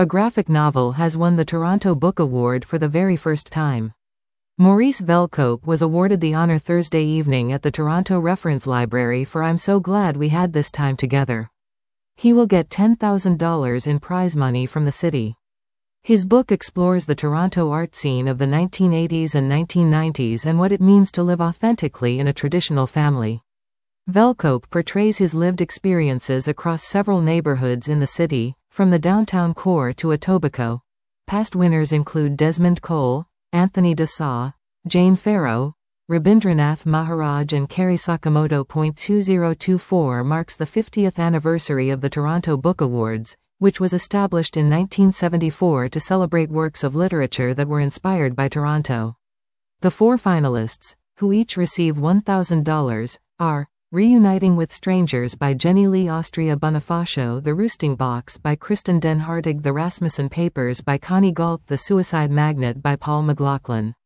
A graphic novel has won the Toronto Book Award for the very first time. Maurice Velcope was awarded the honor Thursday evening at the Toronto Reference Library for I'm So Glad We Had This Time Together. He will get $10,000 in prize money from the city. His book explores the Toronto art scene of the 1980s and 1990s and what it means to live authentically in a traditional family. Velcope portrays his lived experiences across several neighborhoods in the city, from the downtown core to Etobicoke. Past winners include Desmond Cole, Anthony Dessaulles, Jane Farrow, Rabindranath Maharaj and Cary Sakamoto. 2024 marks the 50th anniversary of the Toronto Book Awards, which was established in 1974 to celebrate works of literature that were inspired by Toronto. The four finalists, who each receive $1,000, are Reuniting with Strangers by Jenny Lee Austria Bonifacio, The Roosting Box by Kristen Den Hartig, The Rasmussen Papers by Connie Galt, The Suicide Magnet by Paul McLaughlin.